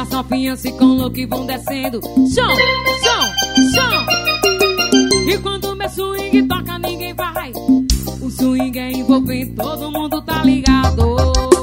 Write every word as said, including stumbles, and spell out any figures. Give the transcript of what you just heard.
As novinhas ficam loucas e vão descendo. Som, som, som. E quando meu swing toca ninguém vai. O swing é envolvente, todo mundo tá ligado.